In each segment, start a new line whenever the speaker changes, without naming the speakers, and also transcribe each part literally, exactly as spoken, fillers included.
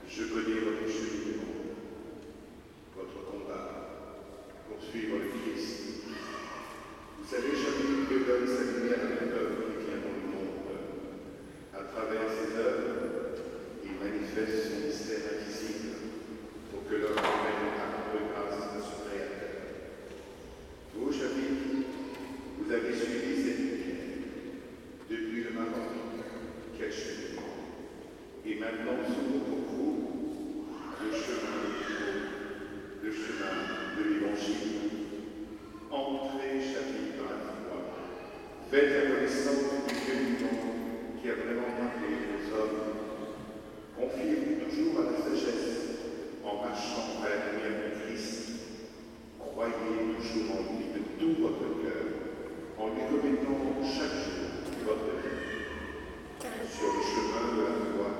Je connais votre cheminement, votre combat pour suivre le Christ. Vous savez, chaque Dieu donne sa lumière à toute œuvre qui vient dans le monde. À travers ses œuvres, il manifeste son mystère invisible pour que l'homme même accorde grâce à son Créateur. Vous, chapitre, vous avez suivi cette lumière depuis le Maroc. Quel cheminement! Et maintenant s'ouvre pour vous le chemin de Dieu, le chemin de l'Évangile. Entrez, chapitre, dans la foi. Faites la connaissance du Dieu vivant qui a vraiment parlé aux hommes. Confiez-vous toujours à la sagesse en marchant à la lumière du Christ. Croyez toujours en lui de tout votre cœur, en lui remettant chaque jour votre vie. Sur le chemin de la foi,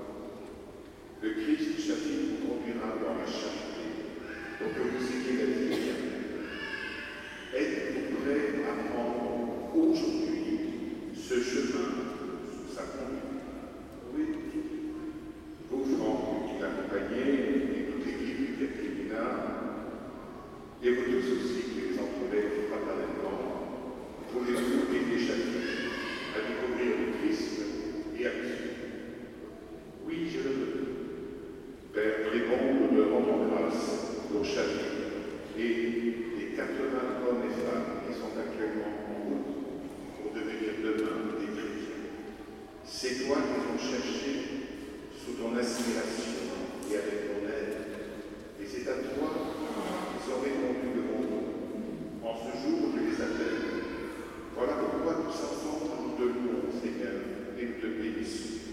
le Christ chapitre vous conduira dans la charité pour que vous ayez la vie éternelle. Êtes-vous prêts à prendre aujourd'hui ce chemin sous sa conduite? Oui. Vous, Franck, qui l'accompagnez, et toute l'équipe du Catherine, et vous tous aussi qui les entourez fraternellement, pouvez-vous aider chapitre à découvrir le Christ et à le suivre? Oui, je le veux. Père très bon, nous me rendons grâce pour chapitre et les quatre-vingts hommes et femmes qui sont actuellement en route pour devenir demain des chrétiens. C'est toi qui ont cherché sous ton inspiration et avec ton aide. Et c'est à toi qu'ils ont répondu devant nous. En ce jour où je les appelle, voilà pourquoi tous ensemble nous te louons, Seigneur, et nous te bénissons.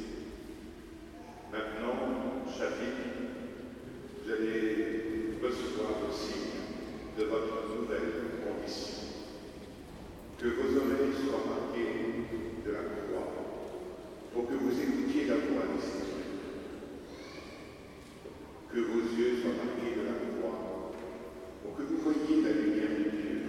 Maintenant, chapitre, vous allez recevoir le signe de votre nouvelle condition. Que vos oreilles soient marquées de la croix, pour que vous écoutiez la voix du Seigneur. Que vos yeux soient marqués de la croix, pour que vous voyiez la lumière de Dieu.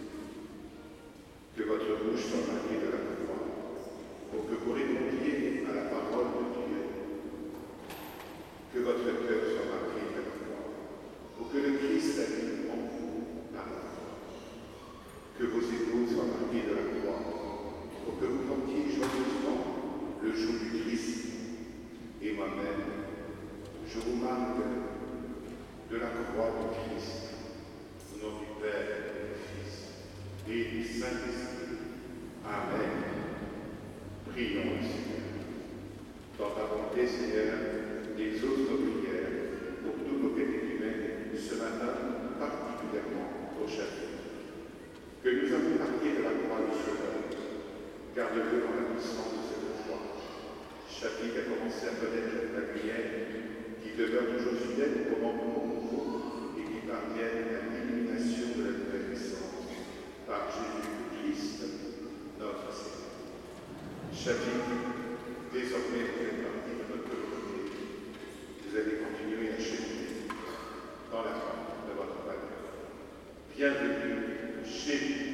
Que votre bouche soit marquée de la croix, pour que vous répondiez à la parole de Dieu. Que votre cœur soit marqué de la croix, pour que le Christ habite en vous par la foi. Que vos épaules soient marquées de la croix, pour que vous portiez joyeusement le joug du Christ. Et moi-même, je vous marque de la croix du Christ, au nom du Père et du Fils et du Saint-Esprit. Amen. Prions le Seigneur. Dans ta bonté, Seigneur, exauce nos prières pour tous nos catéchumènes ce matin, particulièrement au chapitre. Que nous avons marqué de la croix du Sauveur, garde-le dans la puissance de cette foi. Chapitre a commencé à connaître la lumière qui demeure toujours fidèle au commandement nouveau et qui parvienne à l'illumination de la nouvelle naissance par Jésus-Christ, notre Seigneur. Chapitre, désormais vous faites partie de notre communauté. Vous allez continuer à cheminer dans la forme de votre valeur. Bienvenue chez vous.